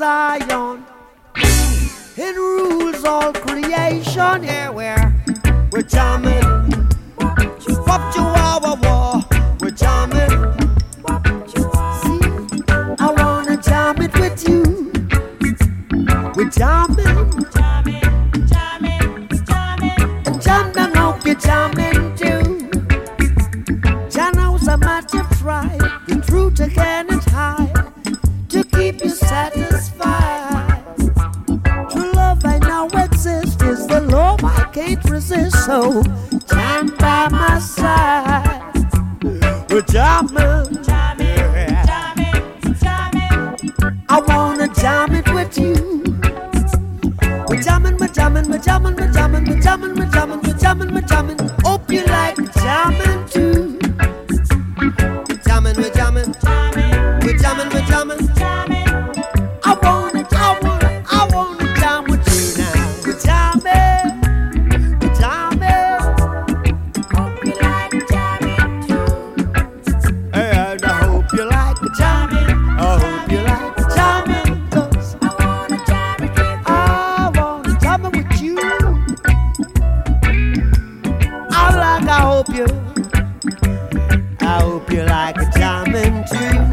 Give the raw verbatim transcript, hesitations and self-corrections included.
Zion. It rules all creation. Yeah, we're we're jamming. Wop chihuahua war. We're jamming. See, I wanna jam it with you. We're jamming. Jamming, jamming, jamming. And jam down, hope you're jamming too. Janos a matter try. The truth again is high. To keep you satisfied. True love I now exist is the love I can't resist. So jam by my side. We're jamming, Jamming, jamming, jamming. I wanna jam it with you. We're jamming, we're jamming, we're jamming, we're jamming, we're jamming, we're jamming, we're jamming, we're jamming. Hope you like jamming too. We're jamming, we're jamming, we're jamming, we're jamming. I wanna, I wanna, I wanna jam with you now. We're jamming, we're jamming. Hope you like jamming too. And I hope you like the jamming. I hope you like the jamming. 'Cause I wanna jam it with I wanna jam it with you. I like, I hope you, I hope you like a jamming too.